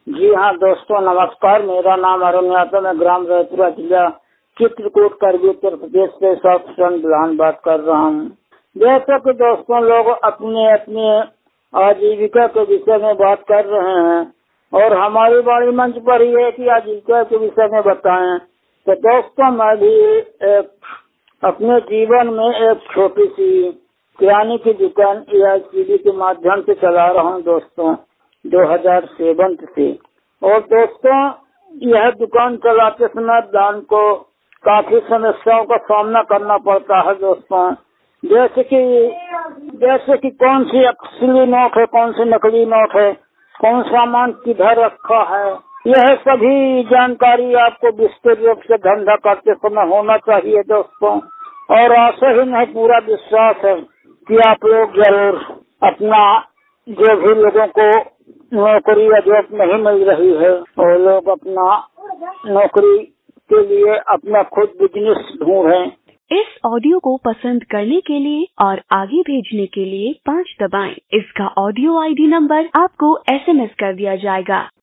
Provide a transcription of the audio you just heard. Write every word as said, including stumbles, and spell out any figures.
जी हाँ दोस्तों, नमस्कार। मेरा नाम अरुण यादव, मैं ग्राम रायपुरा जिला चित्रकूट करगी उत्तर प्रदेश से सौफ्टन बिहान बात कर रहा हूँ। जैसे कि दोस्तों लोग अपने अपने आजीविका के विषय में बात कर रहे हैं और हमारी वाणी मंच पर ही है कि आजीविका के विषय में बताएं। तो दोस्तों मैं भी एक अपने जीवन में एक छोटी सी किराने की दुकान ए आई सी डी के माध्यम से चला रहा हूँ दोस्तों, दो हज़ार सात से। और दोस्तों यह दुकान चलाते समय दान को काफी समस्याओं का सामना करना पड़ता है दोस्तों। जैसे कि जैसे कि कौन सी असली नोट है, कौन सी नकली नोट है, कौन सामान किधर रखा है, यह सभी जानकारी आपको विस्तृत रूप से धंधा करते समय होना चाहिए दोस्तों। और आशा ही नहीं पूरा विश्वास है कि आप लोग जरूर अपना जो भी लोगों को नौकरी या जॉब नहीं मिल रही है वो लोग अपना नौकरी के लिए अपना खुद बिजनेस ढूंढें। इस ऑडियो को पसंद करने के लिए और आगे भेजने के लिए पाँच दबाएं। इसका ऑडियो आई डी नंबर आपको एस एम एस कर दिया जाएगा।